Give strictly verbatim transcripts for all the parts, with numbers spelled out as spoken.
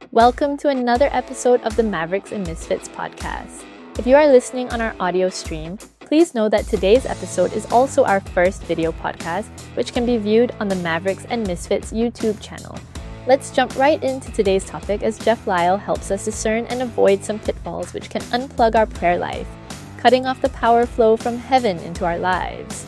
Welcome to another episode of the Mavericks and Misfits podcast. If you are listening on our audio stream, please know that today's episode is also our first video podcast, which can be viewed on the Mavericks and Misfits YouTube channel. Let's jump right into today's topic as Jeff Lyle helps us discern and avoid some pitfalls which can unplug our prayer life, cutting off the power flow from heaven into our lives.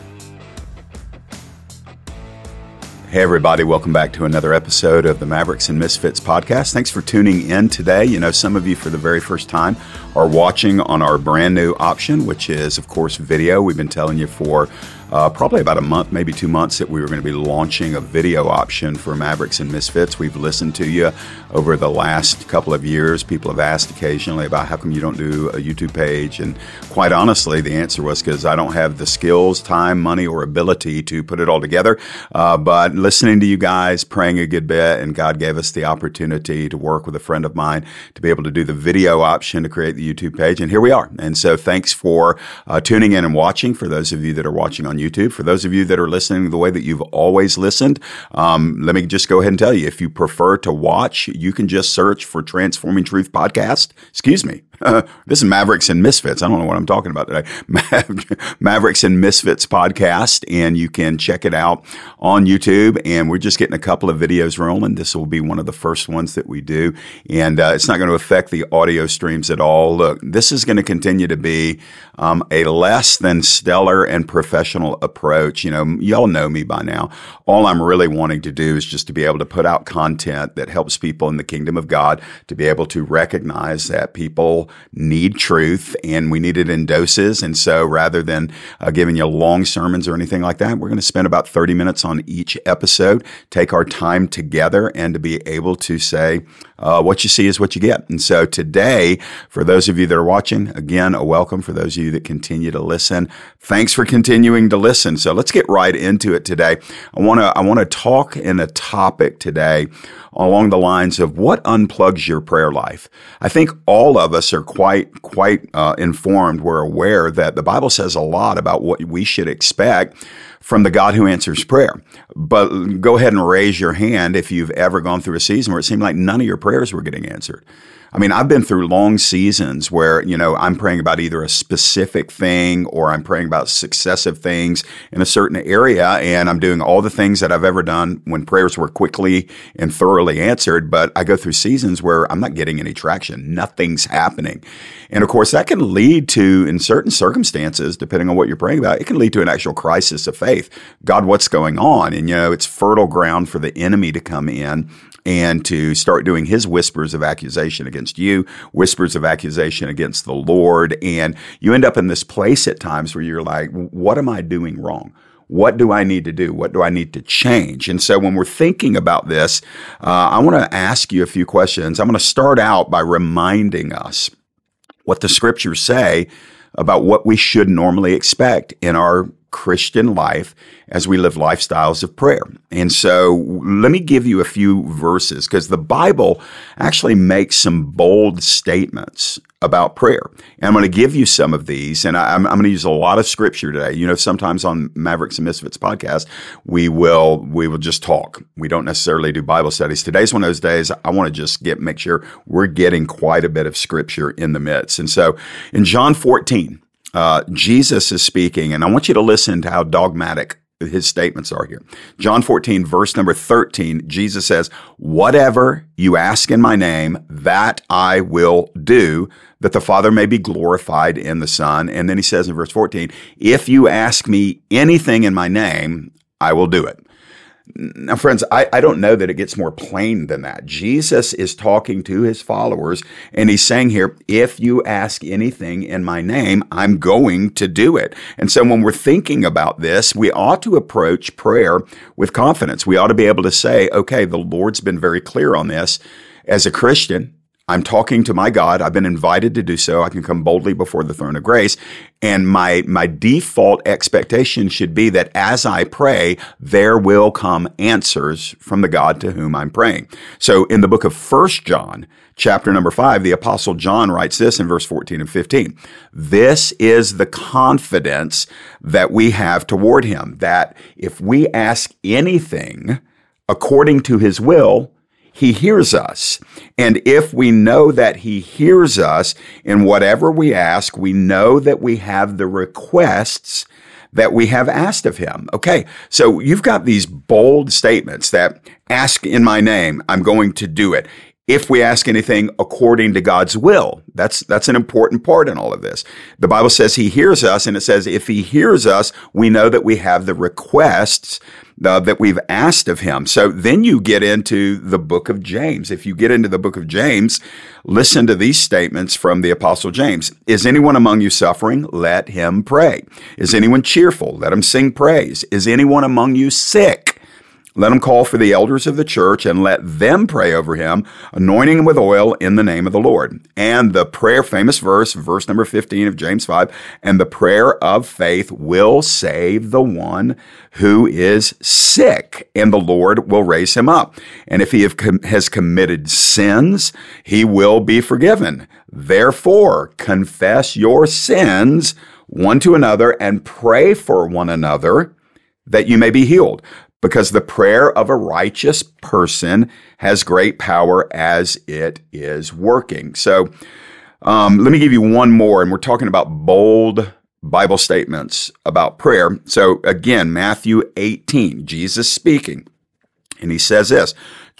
Hey everybody, welcome back to another episode of the Mavericks and Misfits podcast. Thanks for tuning in today. You know, some of you for the very first time are watching on our brand new option, which is, of course, video. We've been telling you for uh, probably about a month, maybe two months, that we were going to be launching a video option for Mavericks and Misfits. We've listened to you over the last couple of years. People have asked occasionally about how come you don't do a YouTube page. And quite honestly, the answer was because I don't have the skills, time, money, or ability to put it all together. Uh, but listening to you guys, praying a good bit, and God gave us the opportunity to work with a friend of mine to be able to do the video option to create the YouTube page. And here we are. And so thanks for uh, tuning in and watching. For those of you that are watching on YouTube, for those of you that are listening the way that you've always listened, um, let me just go ahead and tell you, if you prefer to watch, you can just search for Transforming Truth Podcast. Excuse me. Uh, this is Mavericks and Misfits. I don't know what I'm talking about today. Mavericks and Misfits podcast, and you can check it out on YouTube. And we're just getting a couple of videos rolling. This will be one of the first ones that we do, and uh, it's not going to affect the audio streams at all. Look, this is going to continue to be um, a less than stellar and professional approach. You know, y'all know me by now. All I'm really wanting to do is just to be able to put out content that helps people in the kingdom of God to be able to recognize that people need truth, and we need it in doses. And so rather than uh, giving you long sermons or anything like that, we're going to spend about thirty minutes on each episode, take our time together, and to be able to say, uh, what you see is what you get. And so today, for those of you that are watching, again, a welcome. For those of you that continue to listen, thanks for continuing to listen. So let's get right into it today. I want to I want to talk in a topic today along the lines of what unplugs your prayer life. I think all of us are quite, quite uh, informed. We're aware that the Bible says a lot about what we should expect from the God who answers prayer. But go ahead and raise your hand if you've ever gone through a season where it seemed like none of your prayers were getting answered. I mean, I've been through long seasons where, you know, I'm praying about either a specific thing or I'm praying about successive things in a certain area, and I'm doing all the things that I've ever done when prayers were quickly and thoroughly answered. But I go through seasons where I'm not getting any traction. Nothing's happening. And of course, that can lead to, in certain circumstances, depending on what you're praying about, it can lead to an actual crisis of faith. God, what's going on? And, you know, it's fertile ground for the enemy to come in and to start doing his whispers of accusation against you, whispers of accusation against the Lord. And you end up in this place at times where you're like, what am I doing wrong? What do I need to do? What do I need to change? And so when we're thinking about this, uh, I want to ask you a few questions. I'm going to start out by reminding us what the scriptures say about what we should normally expect in our Christian life as we live lifestyles of prayer. And so let me give you a few verses, because the Bible actually makes some bold statements about prayer. And I'm going to give you some of these, and I, I'm, I'm going to use a lot of scripture today. You know, sometimes on Mavericks and Misfits podcast, we will we will just talk. We don't necessarily do Bible studies. Today's one of those days I want to just get make sure we're getting quite a bit of scripture in the midst. And so in John fourteen, Uh, Jesus is speaking, and I want you to listen to how dogmatic his statements are here. John fourteen, verse number thirteen, Jesus says, "Whatever you ask in my name, that I will do, that the Father may be glorified in the Son." And then he says in verse fourteen, "If you ask me anything in my name, I will do it." Now, friends, I, I don't know that it gets more plain than that. Jesus is talking to his followers, and he's saying here, if you ask anything in my name, I'm going to do it. And so when we're thinking about this, we ought to approach prayer with confidence. We ought to be able to say, okay, the Lord's been very clear on this. As a Christian, I'm talking to my God. I've been invited to do so. I can come boldly before the throne of grace. And my, my default expectation should be that as I pray, there will come answers from the God to whom I'm praying. So in the book of First John, chapter number five, the Apostle John writes this in verse fourteen and fifteen. "This is the confidence that we have toward him, that if we ask anything according to his will, He hears us. And if we know that he hears us in whatever we ask, we know that we have the requests that we have asked of him. Okay, so you've got these bold statements that ask in my name, I'm going to do it. If we ask anything according to God's will, that's that's an important part in all of this. The Bible says he hears us, and it says if he hears us, we know that we have the requests uh, that we've asked of him. So then you get into the book of James. If you get into the book of James, listen to these statements from the Apostle James. Is anyone among you suffering? Let him pray. Is anyone cheerful? Let him sing praise. Is anyone among you sick? Let him call for the elders of the church and let them pray over him, anointing him with oil in the name of the Lord. And the prayer, famous verse, verse number fifteen of James five, and the prayer of faith will save the one who is sick, and the Lord will raise him up. And if he have com- has committed sins, he will be forgiven. Therefore, confess your sins one to another and pray for one another that you may be healed. Because the prayer of a righteous person has great power as it is working. So um, let me give you one more, and we're talking about bold Bible statements about prayer. So again, Matthew eighteen, Jesus speaking, and he says this,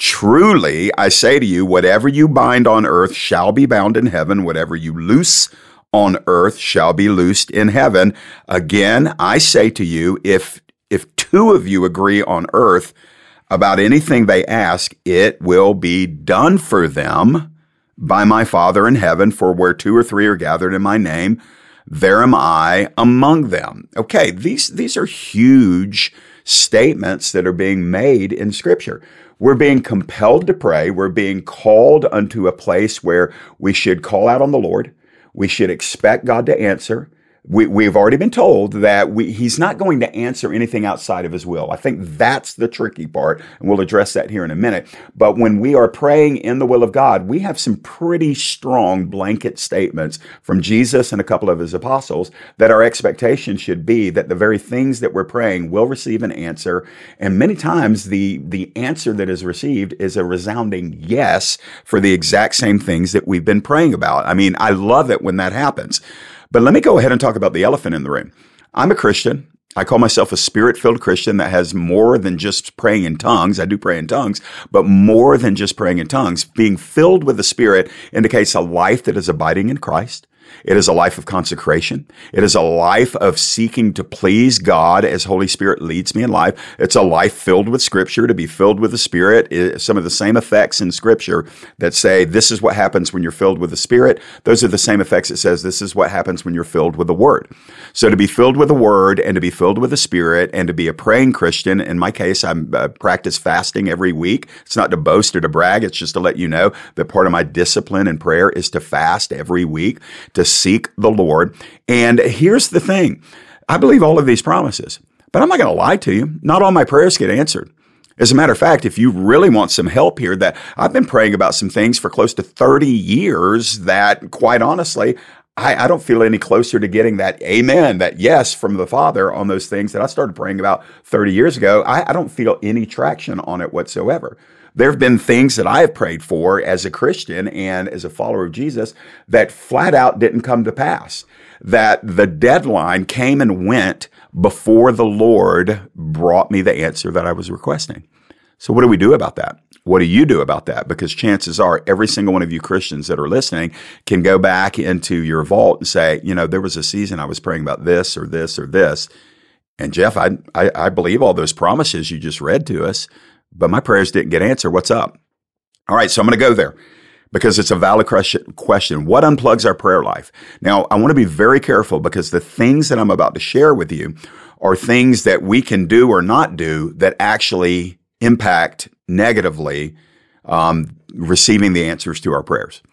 truly I say to you, whatever you bind on earth shall be bound in heaven, whatever you loose on earth shall be loosed in heaven. Again, I say to you, if If two of you agree on earth about anything they ask, it will be done for them by my Father in heaven. For where two or three are gathered in my name, there am I among them. Okay, these, these are huge statements that are being made in Scripture. We're being compelled to pray. We're being called unto a place where we should call out on the Lord. We should expect God to answer. We, we've already been told that we, he's not going to answer anything outside of his will. I think that's the tricky part, and we'll address that here in a minute. But when we are praying in the will of God, we have some pretty strong blanket statements from Jesus and a couple of his apostles that our expectation should be that the very things that we're praying will receive an answer. And many times the, the answer that is received is a resounding yes for the exact same things that we've been praying about. I mean, I love it when that happens. But let me go ahead and talk about the elephant in the room. I'm a Christian. I call myself a spirit-filled Christian that has more than just praying in tongues. I do pray in tongues, but more than just praying in tongues. Being filled with the Spirit indicates a life that is abiding in Christ. It is a life of consecration. It is a life of seeking to please God as Holy Spirit leads me in life. It's a life filled with Scripture. To be filled with the Spirit is some of the same effects in Scripture that say this is what happens when you're filled with the Spirit. Those are the same effects that says this is what happens when you're filled with the Word. So to be filled with the Word and to be filled with the Spirit and to be a praying Christian, in my case, I uh, practice fasting every week. It's not to boast or to brag. It's just to let you know that part of my discipline in prayer is to fast every week, to seek the Lord. And here's the thing. I believe all of these promises, but I'm not going to lie to you. Not all my prayers get answered. As a matter of fact, if you really want some help here, that I've been praying about some things for close to thirty years that, quite honestly, I, I don't feel any closer to getting that amen, that yes from the Father on those things that I started praying about thirty years ago. I, I don't feel any traction on it whatsoever. There have been things that I have prayed for as a Christian and as a follower of Jesus that flat out didn't come to pass, that the deadline came and went before the Lord brought me the answer that I was requesting. So what do we do about that? What do you do about that? Because chances are every single one of you Christians that are listening can go back into your vault and say, you know, there was a season I was praying about this or this or this. And Jeff, I, I, I believe all those promises you just read to us, but my prayers didn't get answered. What's up? All right, so I'm going to go there because it's a valid question. What unplugs our prayer life? Now, I want to be very careful because the things that I'm about to share with you are things that we can do or not do that actually impact negatively um, receiving the answers to our prayers.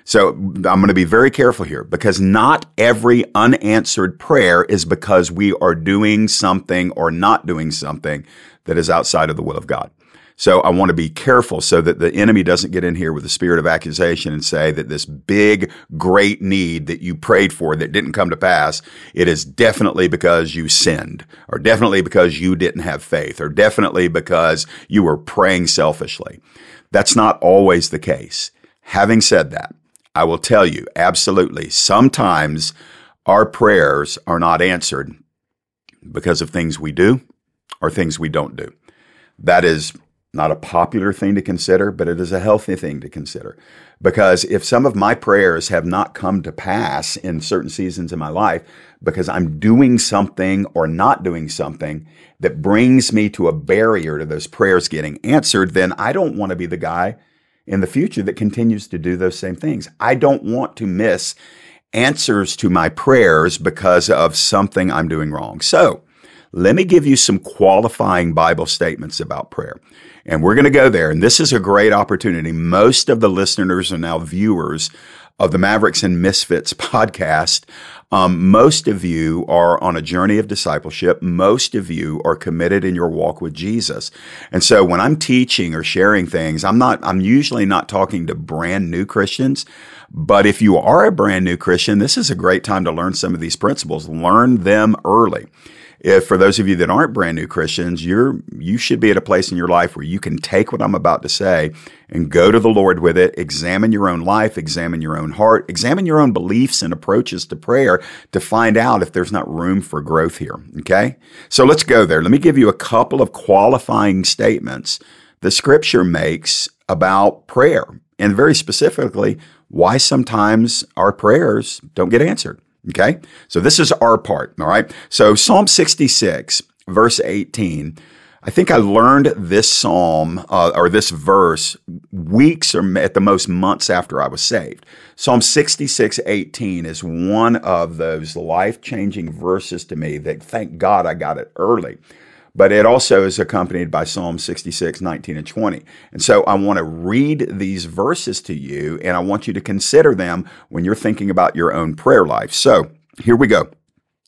So I'm going to be very careful here because not every unanswered prayer is because we are doing something or not doing something that is outside of the will of God. So I want to be careful so that the enemy doesn't get in here with the spirit of accusation and say that this big, great need that you prayed for that didn't come to pass, it is definitely because you sinned, or definitely because you didn't have faith, or definitely because you were praying selfishly. That's not always the case. Having said that, I will tell you, absolutely, sometimes our prayers are not answered because of things we do or things we don't do. That is not a popular thing to consider, but it is a healthy thing to consider. Because if some of my prayers have not come to pass in certain seasons in my life because I'm doing something or not doing something that brings me to a barrier to those prayers getting answered, then I don't want to be the guy in the future that continues to do those same things. I don't want to miss answers to my prayers because of something I'm doing wrong. So let me give you some qualifying Bible statements about prayer. And we're going to go there. And this is a great opportunity. Most of the listeners are now viewers of the Mavericks and Misfits podcast. Um, most of you are on a journey of discipleship. Most of you are committed in your walk with Jesus. And so when I'm teaching or sharing things, I'm not, I'm usually not talking to brand new Christians. But if you are a brand new Christian, this is a great time to learn some of these principles. Learn them early. If for those of you that aren't brand new Christians, you're you should be at a place in your life where you can take what I'm about to say and go to the Lord with it, examine your own life, examine your own heart, examine your own beliefs and approaches to prayer to find out if there's not room for growth here, okay? So let's go there. Let me give you a couple of qualifying statements the Scripture makes about prayer, and very specifically, why sometimes our prayers don't get answered. Okay, so this is our part, all right? So Psalm sixty-six, verse eighteen, I think I learned this psalm uh, or this verse weeks or at the most months after I was saved. Psalm sixty-six, eighteen is one of those life-changing verses to me that thank God I got it early. But it also is accompanied by Psalm sixty-six, nineteen, and twenty. And so I want to read these verses to you, and I want you to consider them when you're thinking about your own prayer life. So here we go.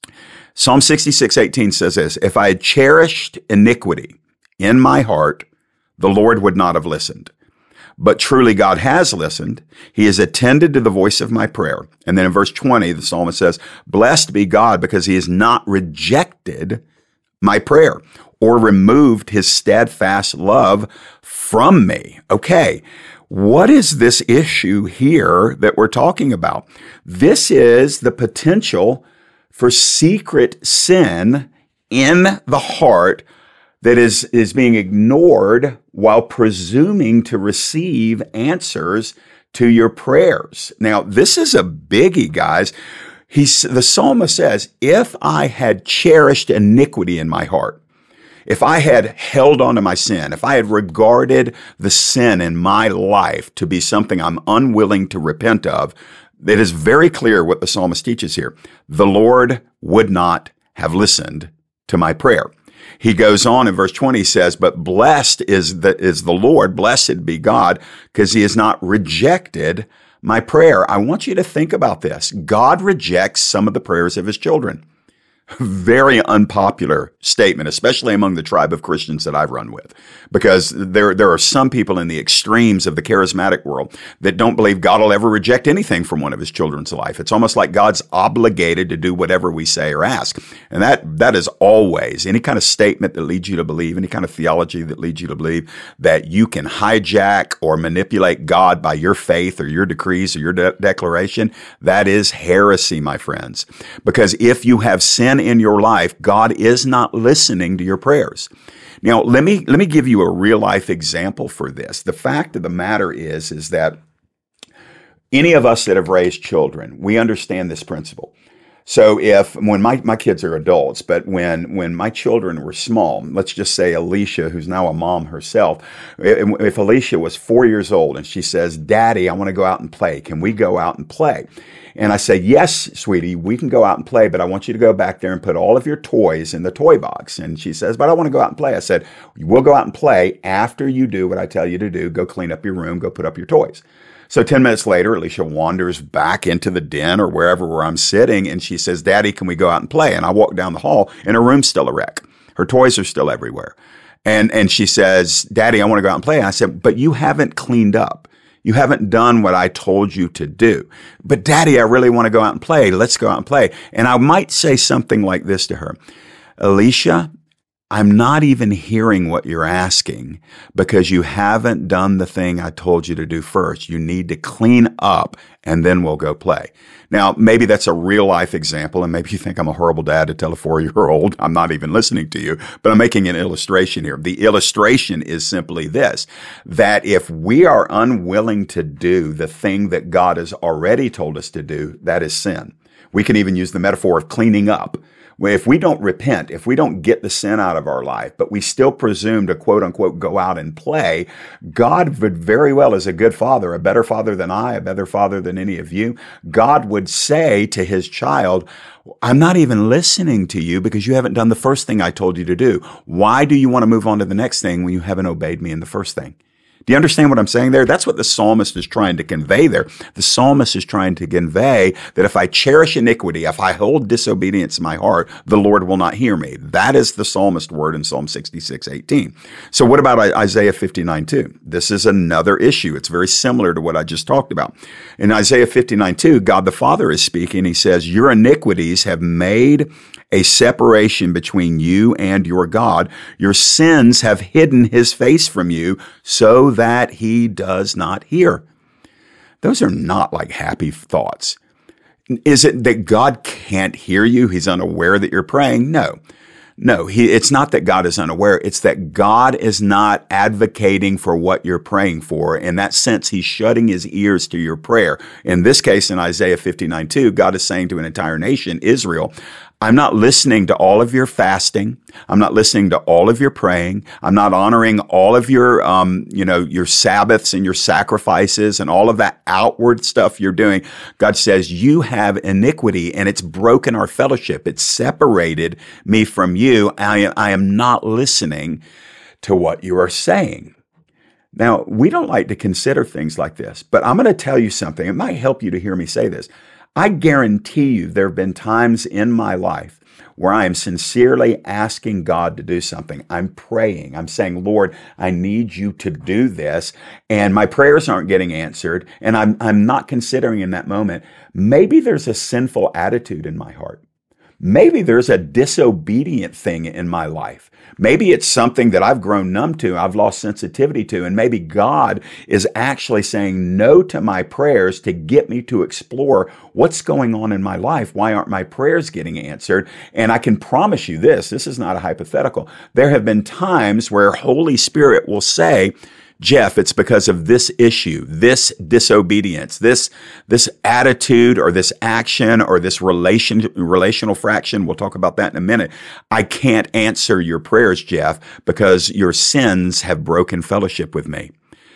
Psalm sixty-six, eighteen says this, "If I had cherished iniquity in my heart, the Lord would not have listened. But truly God has listened. He has attended to the voice of my prayer." And then in verse twenty, the psalmist says, "Blessed be God because he has not rejected my prayer or removed his steadfast love from me." Okay, what is this issue here that we're talking about? This is the potential for secret sin in the heart that is, is being ignored while presuming to receive answers to your prayers. Now, this is a biggie, guys. He's, the psalmist says, if I had cherished iniquity in my heart, if I had held on to my sin, if I had regarded the sin in my life to be something I'm unwilling to repent of, it is very clear what the psalmist teaches here. The Lord would not have listened to my prayer. He goes on in verse twenty, he says, "But blessed is the, is the Lord, blessed be God, because he has not rejected my prayer." I want you to think about this. God rejects some of the prayers of his children. Very unpopular statement, especially among the tribe of Christians that I've run with, because there, there are some people in the extremes of the charismatic world that don't believe God will ever reject anything from one of his children's life. It's almost like God's obligated to do whatever we say or ask. And that, that is always any kind of statement that leads you to believe, any kind of theology that leads you to believe that you can hijack or manipulate God by your faith or your decrees or your de- declaration. That is heresy, my friends. Because if you have sin in your life, God is not listening to your prayers. Now, let me let me give you a real life example for this. The fact of the matter is, is that any of us that have raised children, we understand this principle. So if, when my, my kids are adults, but when, when my children were small, let's just say Alicia, who's now a mom herself, if Alicia was four years old and she says, "Daddy, I want to go out and play. Can we go out and play?" And I say, "Yes, sweetie, we can go out and play, but I want you to go back there and put all of your toys in the toy box." And she says, "But I want to go out and play." I said, "We'll go out and play after you do what I tell you to do. Go clean up your room, go put up your toys." So ten minutes later, Alicia wanders back into the den or wherever where I'm sitting, and she says, Daddy, can we go out and play? And I walk down the hall, and her room's still a wreck. Her toys are still everywhere. And and she says, Daddy, I want to go out and play. And I said, but you haven't cleaned up. You haven't done what I told you to do. But Daddy, I really want to go out and play. Let's go out and play. And I might say something like this to her. Alicia, I'm not even hearing what you're asking because you haven't done the thing I told you to do first. You need to clean up and then we'll go play. Now, maybe that's a real life example, and maybe you think I'm a horrible dad to tell a four-year-old I'm not even listening to you, but I'm making an illustration here. The illustration is simply this, that if we are unwilling to do the thing that God has already told us to do, that is sin. We can even use the metaphor of cleaning up. If we don't repent, if we don't get the sin out of our life, but we still presume to quote unquote go out and play, God would very well, as a good father, a better father than I, a better father than any of you, God would say to his child, I'm not even listening to you because you haven't done the first thing I told you to do. Why do you want to move on to the next thing when you haven't obeyed me in the first thing? Do you understand what I'm saying there? That's what the psalmist is trying to convey there. The psalmist is trying to convey that if I cherish iniquity, if I hold disobedience in my heart, the Lord will not hear me. That is the psalmist word in Psalm sixty-six eighteen. So what about Isaiah fifty-nine two? This is another issue. It's very similar to what I just talked about. In Isaiah fifty-nine two, God the Father is speaking. He says, your iniquities have made a separation between you and your God. Your sins have hidden his face from you so that he does not hear. Those are not like happy thoughts. Is it that God can't hear you? He's unaware that you're praying? No. No, he, it's not that God is unaware. It's that God is not advocating for what you're praying for. In that sense, he's shutting his ears to your prayer. In this case, in Isaiah fifty-nine two, God is saying to an entire nation, Israel, I'm not listening to all of your fasting. I'm not listening to all of your praying. I'm not honoring all of your, um, you know, your Sabbaths and your sacrifices and all of that outward stuff you're doing. God says, you have iniquity and it's broken our fellowship. It's separated me from you. I, I am not listening to what you are saying. Now, we don't like to consider things like this, but I'm going to tell you something. It might help you to hear me say this. I guarantee you there have been times in my life where I am sincerely asking God to do something. I'm praying. I'm saying, Lord, I need you to do this. And my prayers aren't getting answered. And I'm, I'm not considering in that moment, maybe there's a sinful attitude in my heart. Maybe there's a disobedient thing in my life. Maybe it's something that I've grown numb to, I've lost sensitivity to, and maybe God is actually saying no to my prayers to get me to explore what's going on in my life. Why aren't my prayers getting answered? And I can promise you this, this is not a hypothetical. There have been times where Holy Spirit will say, Jeff, it's because of this issue, this disobedience, this, this attitude or this action or this relation, relational fraction. We'll talk about that in a minute. I can't answer your prayers, Jeff, because your sins have broken fellowship with me.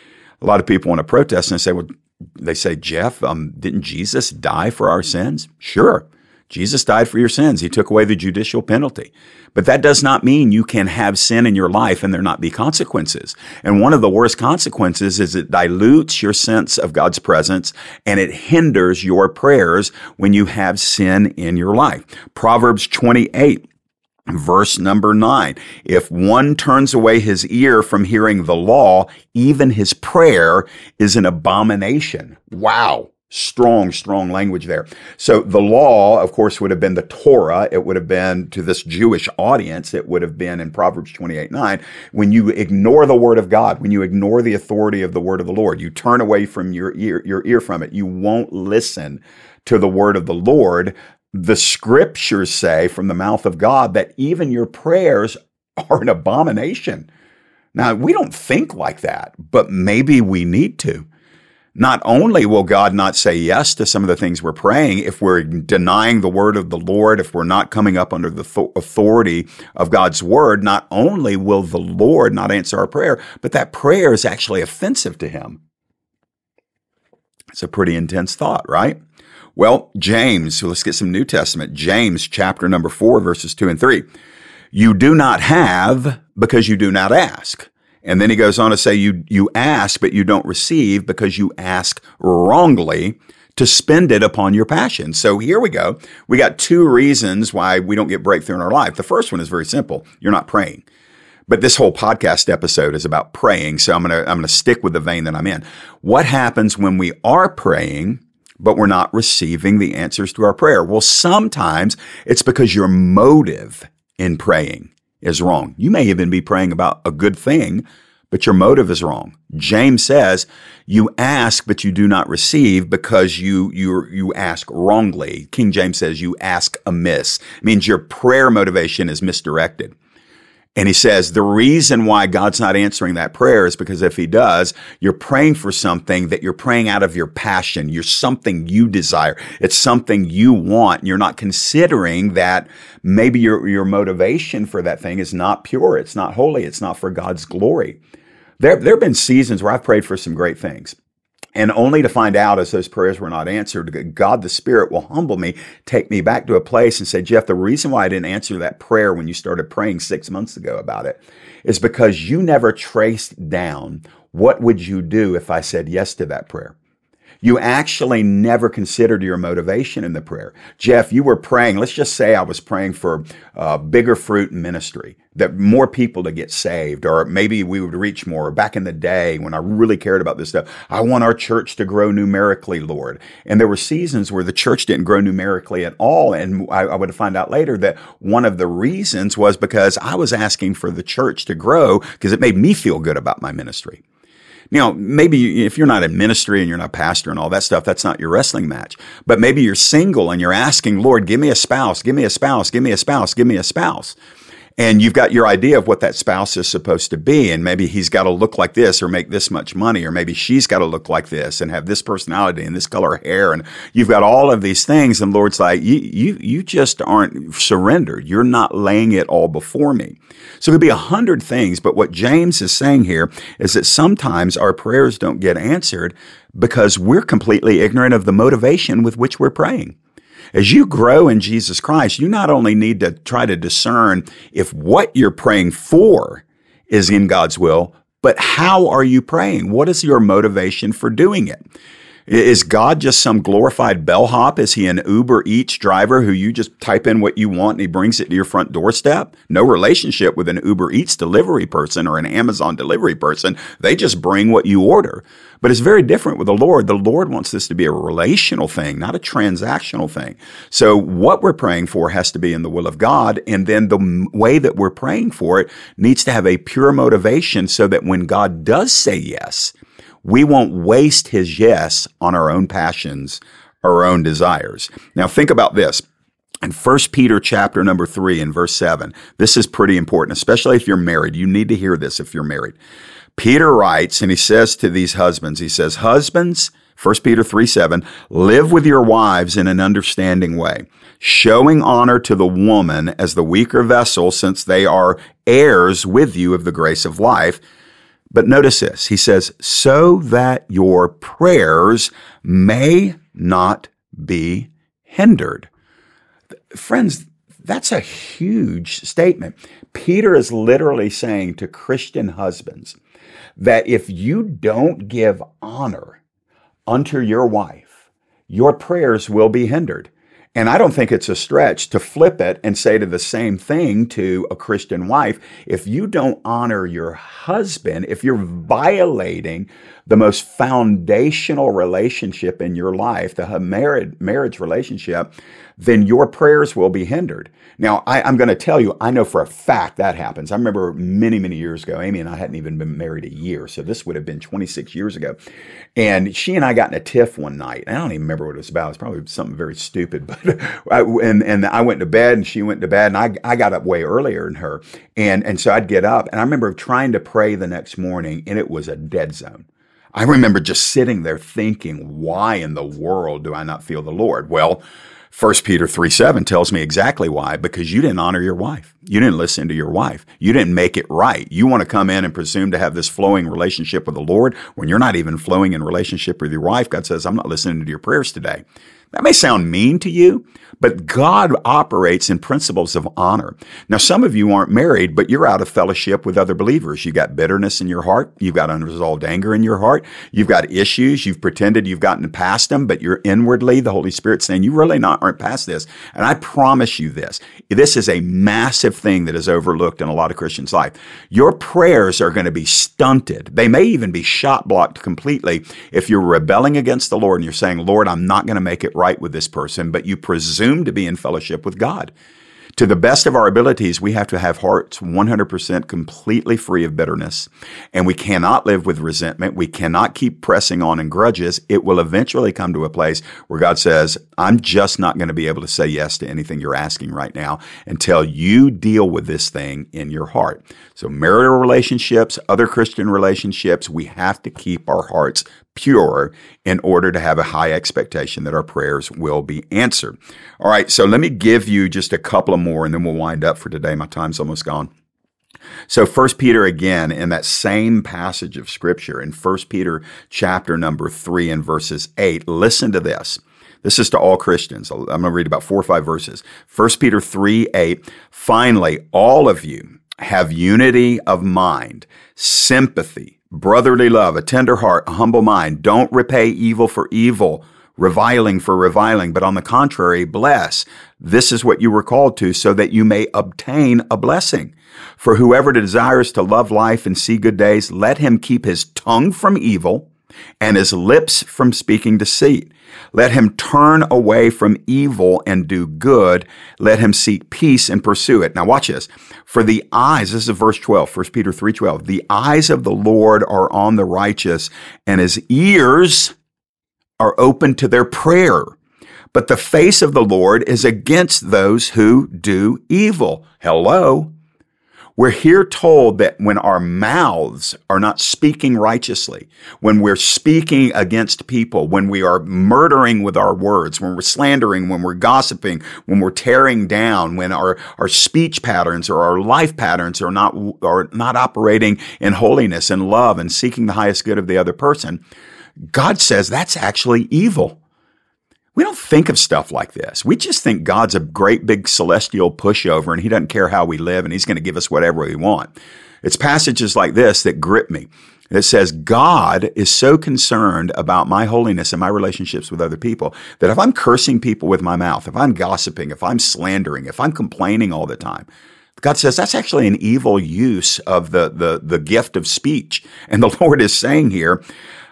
A lot of people want to protest and say, well, they say, Jeff, um, didn't Jesus die for our sins? Sure. Jesus died for your sins. He took away the judicial penalty. But that does not mean you can have sin in your life and there not be consequences. And one of the worst consequences is it dilutes your sense of God's presence and it hinders your prayers when you have sin in your life. Proverbs twenty-eight. Verse number nine, if one turns away his ear from hearing the law, even his prayer is an abomination. Wow. Strong, strong language there. So the law, of course, would have been the Torah. It would have been to this Jewish audience. It would have been in Proverbs twenty-eight nine. When you ignore the word of God, when you ignore the authority of the word of the Lord, you turn away from your ear, your ear from it. You won't listen to the word of the Lord. The scriptures say from the mouth of God that even your prayers are an abomination. Now, we don't think like that, but maybe we need to. Not only will God not say yes to some of the things we're praying, if we're denying the word of the Lord, if we're not coming up under the th- authority of God's word, not only will the Lord not answer our prayer, but that prayer is actually offensive to him. It's a pretty intense thought, right? Well, James, so let's get some New Testament. James chapter number four, verses two and three. You do not have because you do not ask. And then he goes on to say, you, you ask, but you don't receive because you ask wrongly to spend it upon your passion. So here we go. We got two reasons why we don't get breakthrough in our life. The first one is very simple. You're not praying. But this whole podcast episode is about praying. So I'm going to, I'm going to stick with the vein that I'm in. What happens when we are praying, but we're not receiving the answers to our prayer? Well, sometimes it's because your motive in praying is wrong. You may even be praying about a good thing, but your motive is wrong. James says, you ask, but you do not receive because you, you, you ask wrongly. King James says you ask amiss. It means your prayer motivation is misdirected. And he says the reason why God's not answering that prayer is because if he does, you're praying for something that you're praying out of your passion. You're something you desire. It's something you want. You're not considering that maybe your, your motivation for that thing is not pure. It's not holy. It's not for God's glory. There, there have been seasons where I've prayed for some great things. And only to find out as those prayers were not answered, God the Spirit will humble me, take me back to a place and say, Jeff, the reason why I didn't answer that prayer when you started praying six months ago about it is because you never traced down what would you do if I said yes to that prayer. You actually never considered your motivation in the prayer. Jeff, you were praying. Let's just say I was praying for uh, bigger fruit in ministry, that more people to get saved, or maybe we would reach more. Back in the day when I really cared about this stuff, I want our church to grow numerically, Lord. And there were seasons where the church didn't grow numerically at all. And I, I would find out later that one of the reasons was because I was asking for the church to grow because it made me feel good about my ministry. Now, maybe if you're not in ministry and you're not a pastor and all that stuff, that's not your wrestling match. But maybe you're single and you're asking, Lord, give me a spouse, give me a spouse, give me a spouse, give me a spouse. And you've got your idea of what that spouse is supposed to be. And maybe he's got to look like this or make this much money, or maybe she's got to look like this and have this personality and this color hair. And you've got all of these things. And Lord's like, you, you, you just aren't surrendered. You're not laying it all before me. So it could be a hundred things. But what James is saying here is that sometimes our prayers don't get answered because we're completely ignorant of the motivation with which we're praying. As you grow in Jesus Christ, you not only need to try to discern if what you're praying for is in God's will, but how are you praying? What is your motivation for doing it? Is God just some glorified bellhop? Is he an Uber Eats driver who you just type in what you want and he brings it to your front doorstep? No relationship with an Uber Eats delivery person or an Amazon delivery person. They just bring what you order. But it's very different with the Lord. The Lord wants this to be a relational thing, not a transactional thing. So what we're praying for has to be in the will of God. And then the way that we're praying for it needs to have a pure motivation so that when God does say yes, we won't waste his yes on our own passions, our own desires. Now think about this. In First Peter chapter number three and verse seven, this is pretty important, especially if you're married. You need to hear this if you're married. Peter writes, and he says to these husbands, he says, husbands, First Peter three seven, live with your wives in an understanding way, showing honor to the woman as the weaker vessel, since they are heirs with you of the grace of life. But notice this, he says, so that your prayers may not be hindered. Friends, that's a huge statement. Peter is literally saying to Christian husbands that if you don't give honor unto your wife, your prayers will be hindered. And I don't think it's a stretch to flip it and say to the same thing to a Christian wife. If you don't honor your husband, if you're violating the most foundational relationship in your life, the marriage, marriage relationship, then your prayers will be hindered. Now, I, I'm going to tell you, I know for a fact that happens. I remember many, many years ago, Amy and I hadn't even been married a year. So this would have been twenty-six years ago. And she and I got in a tiff one night. I don't even remember what it was about. It was probably something very stupid. But I, and, and I went to bed and she went to bed and I, I got up way earlier than her. And, and so I'd get up and I remember trying to pray the next morning and it was a dead zone. I remember just sitting there thinking, why in the world do I not feel the Lord? Well, First Peter three seven tells me exactly why, because you didn't honor your wife. You didn't listen to your wife. You didn't make it right. You want to come in and presume to have this flowing relationship with the Lord when you're not even flowing in relationship with your wife. God says, I'm not listening to your prayers today. That may sound mean to you, but God operates in principles of honor. Now, some of you aren't married, but you're out of fellowship with other believers. You've got bitterness in your heart. You've got unresolved anger in your heart. You've got issues. You've pretended you've gotten past them, but you're inwardly, the Holy Spirit saying, you really not aren't past this. And I promise you this. This is a massive thing that is overlooked in a lot of Christians' life. Your prayers are going to be stunted. They may even be shot blocked completely if you're rebelling against the Lord and you're saying, Lord, I'm not going to make it right with this person, but you presume to be in fellowship with God. To the best of our abilities, we have to have hearts one hundred percent completely free of bitterness, and we cannot live with resentment. We cannot keep pressing on in grudges. It will eventually come to a place where God says, I'm just not going to be able to say yes to anything you're asking right now until you deal with this thing in your heart. So marital relationships, other Christian relationships, we have to keep our hearts pure in order to have a high expectation that our prayers will be answered. All right, so let me give you just a couple of more and then we'll wind up for today. My time's almost gone. So First Peter again, in that same passage of Scripture, in First Peter chapter number three and verses eight, listen to this. This is to all Christians. I'm going to read about four or five verses. First Peter three, eight, finally, all of you have unity of mind, sympathy, brotherly love, a tender heart, a humble mind. Don't repay evil for evil, reviling for reviling, but on the contrary, bless. This is what you were called to, so that you may obtain a blessing. For whoever desires to love life and see good days, let him keep his tongue from evil and his lips from speaking deceit. Let him turn away from evil and do good. Let him seek peace and pursue it. Now watch this. For the eyes, this is verse twelve, First Peter three twelve, the eyes of the Lord are on the righteous, and his ears are open to their prayer. But the face of the Lord is against those who do evil. Hello. We're here told that when our mouths are not speaking righteously, when we're speaking against people, when we are murdering with our words, when we're slandering, when we're gossiping, when we're tearing down, when our, our speech patterns or our life patterns are not, are not operating in holiness and love and seeking the highest good of the other person, God says that's actually evil. We don't think of stuff like this. We just think God's a great big celestial pushover and he doesn't care how we live and he's going to give us whatever we want. It's passages like this that grip me. It says God is so concerned about my holiness and my relationships with other people that if I'm cursing people with my mouth, if I'm gossiping, if I'm slandering, if I'm complaining all the time, God says that's actually an evil use of the, the, the gift of speech. And the Lord is saying here,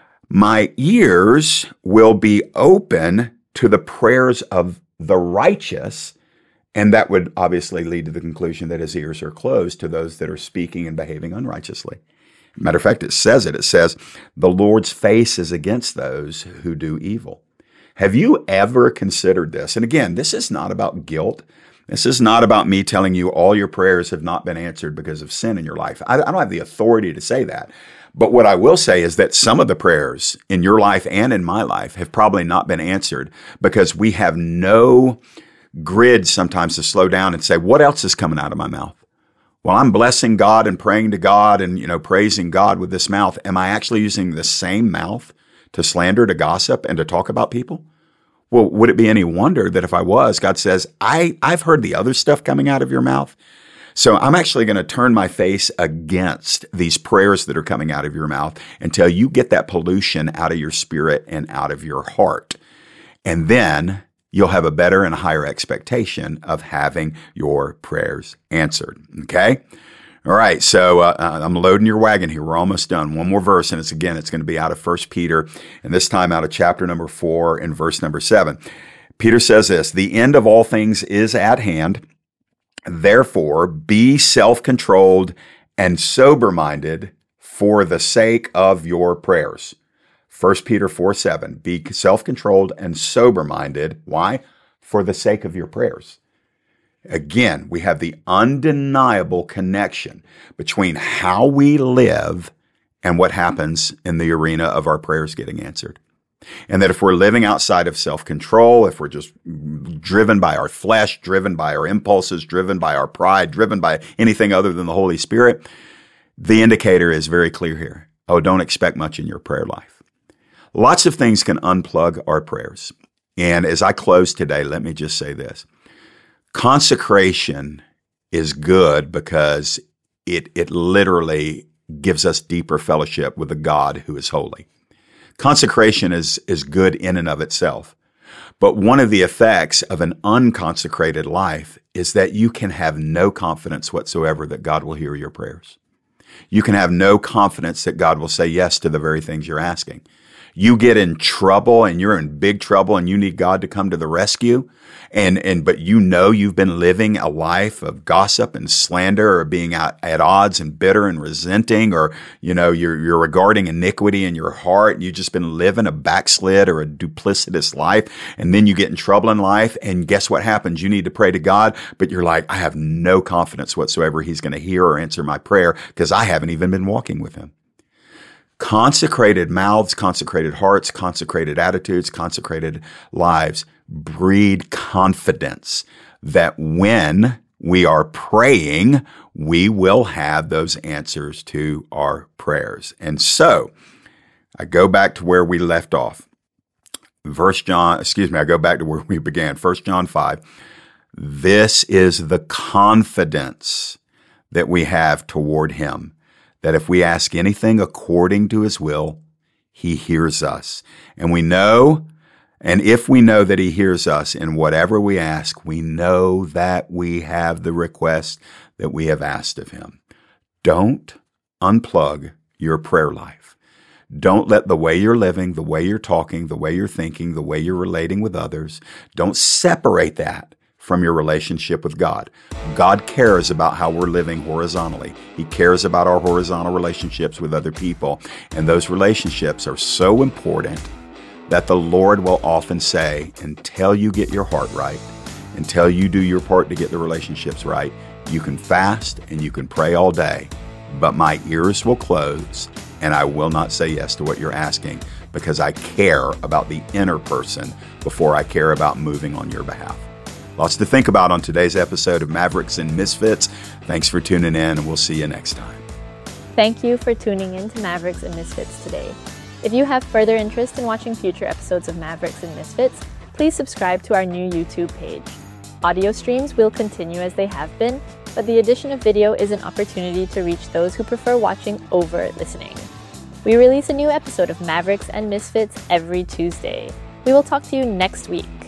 my ears will be open to the prayers of the righteous, and that would obviously lead to the conclusion that his ears are closed to those that are speaking and behaving unrighteously. Matter of fact, it says it. It says, the Lord's face is against those who do evil. Have you ever considered this? And again, this is not about guilt. This is not about me telling you all your prayers have not been answered because of sin in your life. I, I don't have the authority to say that. But what I will say is that some of the prayers in your life and in my life have probably not been answered because we have no grid sometimes to slow down and say, what else is coming out of my mouth? Well, I'm blessing God and praying to God and, you know, praising God with this mouth. Am I actually using the same mouth to slander, to gossip, and to talk about people? Well, would it be any wonder that if I was, God says, I, I've heard the other stuff coming out of your mouth. So I'm actually going to turn my face against these prayers that are coming out of your mouth until you get that pollution out of your spirit and out of your heart. And then you'll have a better and higher expectation of having your prayers answered. Okay? All right. So uh, I'm loading your wagon here. We're almost done. One more verse. And it's again, it's going to be out of First Peter, and this time out of chapter number four and verse number seven. Peter says this, the end of all things is at hand. Therefore, be self-controlled and sober-minded for the sake of your prayers. First Peter four seven, be self-controlled and sober-minded. Why? For the sake of your prayers. Again, we have the undeniable connection between how we live and what happens in the arena of our prayers getting answered. And that if we're living outside of self-control, if we're just driven by our flesh, driven by our impulses, driven by our pride, driven by anything other than the Holy Spirit, the indicator is very clear here. Oh, don't expect much in your prayer life. Lots of things can unplug our prayers. And as I close today, let me just say this. Consecration is good because it, it literally gives us deeper fellowship with a God who is holy. Consecration is, is good in and of itself. But one of the effects of an unconsecrated life is that you can have no confidence whatsoever that God will hear your prayers. You can have no confidence that God will say yes to the very things you're asking. You get in trouble and you're in big trouble and you need God to come to the rescue. And, and, but you know you've been living a life of gossip and slander or being at, at odds and bitter and resenting, or, you know, you're, you're regarding iniquity in your heart and you've just been living a backslid or a duplicitous life. And then you get in trouble in life and guess what happens? You need to pray to God, but you're like, I have no confidence whatsoever He's going to hear or answer my prayer because I haven't even been walking with Him. Consecrated mouths, consecrated hearts, consecrated attitudes, consecrated lives breed confidence that when we are praying, we will have those answers to our prayers. And so I go back to where we left off. First John, excuse me, I go back to where we began. First John five. This is the confidence that we have toward Him, that if we ask anything according to His will, He hears us. And we know, and if we know that He hears us in whatever we ask, we know that we have the request that we have asked of Him. Don't unplug your prayer life. Don't let the way you're living, the way you're talking, the way you're thinking, the way you're relating with others, don't separate that from your relationship with God. God cares about how we're living horizontally. He cares about our horizontal relationships with other people. And those relationships are so important that the Lord will often say, until you get your heart right, until you do your part to get the relationships right, you can fast and you can pray all day, but my ears will close and I will not say yes to what you're asking because I care about the inner person before I care about moving on your behalf. Lots to think about on today's episode of Mavericks and Misfits. Thanks for tuning in, and we'll see you next time. Thank you for tuning in to Mavericks and Misfits today. If you have further interest in watching future episodes of Mavericks and Misfits, please subscribe to our new YouTube page. Audio streams will continue as they have been, but the addition of video is an opportunity to reach those who prefer watching over listening. We release a new episode of Mavericks and Misfits every Tuesday. We will talk to you next week.